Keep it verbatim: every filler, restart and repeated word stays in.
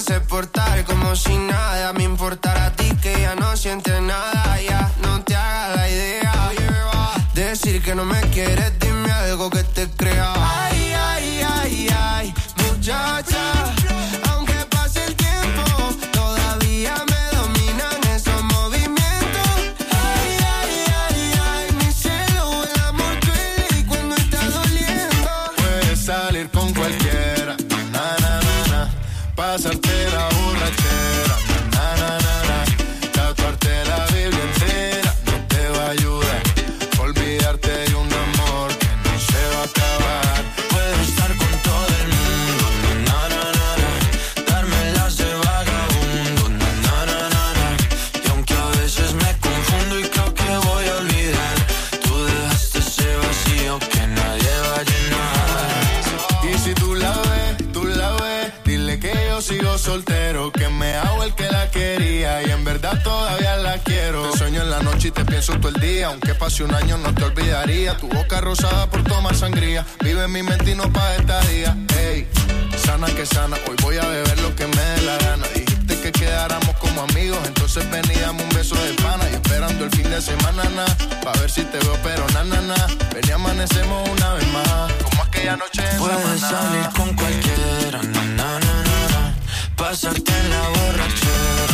hace portar como si nada me importara a ti, que ya no sientes nada, ya no te hagas la idea. Decir que no me quieres, dime algo que te crea. Ay, ay, ay, ay, muchacha, aunque pase el tiempo, todavía me dominan esos movimientos. Ay, ay, ay, ay, mi cielo, el amor duele y cuando está doliendo. Puedes salir con cualquiera, na, na, na, na, pasarte la borrachera, na, na, na, na, tatuarte la Biblia entera no te va a ayudar. Olvidarte de un amor que no se va a acabar. Puedo estar con todo el mundo, na, na, na, na, darme las de vagabundo, na, na, na, na, na. Y aunque a veces me confundo y creo que voy a olvidar, tú dejaste ese vacío que nadie va a llenar. Y si tú la ves, tú la ves, dile que yo sigo soltero, que me hago el que la quería y en verdad todavía la quiero. Te sueño en la noche y te pienso todo el día, aunque pase un año no te olvidaría. Tu boca rosada por tomar sangría, vive en mi mente y no pa' esta día. Ey, sana que sana, hoy voy a beber lo que me dé la gana. Dijiste que quedáramos como amigos, entonces veníamos un beso de pana. Y esperando el fin de semana, na, pa' ver si te veo, pero na, na, na. Ven y amanecemos una vez más, como aquella noche en Puedes Samaná. salir con cualquiera, na, na, na, na, na, pasarte en la borrachera,